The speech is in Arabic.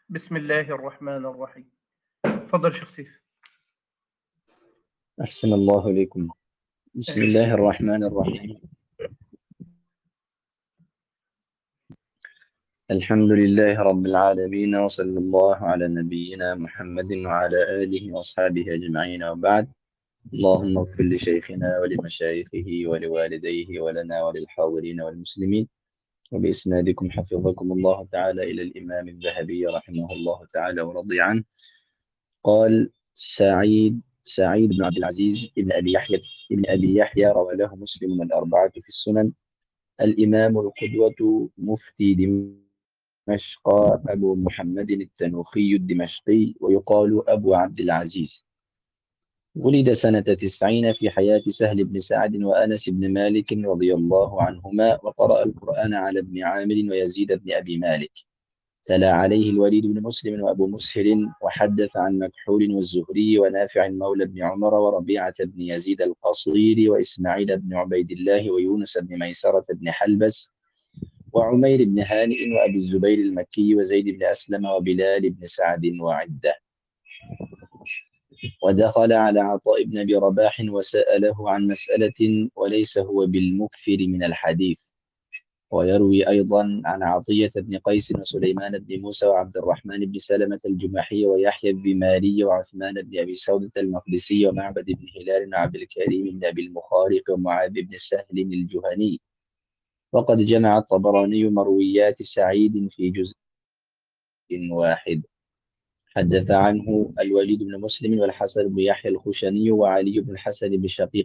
بسم الله الرحمن الرحيم. تفضل شيخ سيف. أحسن الله إليكم. بسم الله آمين. الرحمن الرحيم. الحمد لله رب العالمين، وصلى الله على نبينا محمد وعلى آله وأصحابه أجمعين، وبعد. اللهم اغفر لشيخنا ولمشايخه ولوالديه ولنا وللحاضرين والمسلمين، وبإسنادكم حفظكم الله تعالى إلى الإمام الذهبي رحمه الله تعالى ورضي عنه. قال سعيد بن عبد العزيز ابن أبي يحيى روى له مسلم والأربعة في السنن. الإمام القدوة مفتي دمشق أبو محمد التنوخي الدمشقي، ويقال أبو عبد العزيز. ولد سنة 90 في حياة سهل بن سعد وأنس بن مالك رضي الله عنهما، وقرأ القرآن على ابن عامر ويزيد بن أبي مالك. تلا عليه الوليد بن مسلم وأبو مسهر، وحدث عن مكحول والزهري ونافع مولى بن عمر وربيعة بن يزيد القصير وإسماعيل بن عبيد الله ويونس بن ميسرة بن حلبس وعمير بن هانئ وأبي الزبير المكي وزيد بن أسلم وبلال بن سعد وعدة. ودخل على عطاء بن أبي رباح وسأله عن مسألة، وليس هو بالمكثر من الحديث. ويروي أيضا عن عطية بن قيس وسليمان بن موسى وعبد الرحمن بن سلمة الجمحي ويحيى الذماري وعثمان بن أبي سودة المقدسي ومعبد بن هلال وعبد الكريم بن أبي المخارق ومعاذ بن سهل الجهني. وقد جمع الطبراني مرويات سعيد في جزء واحد. حدث عنه الوليد بن مسلم والحسن بن يحيى الخشني وعلي بن الحسن بن شقيق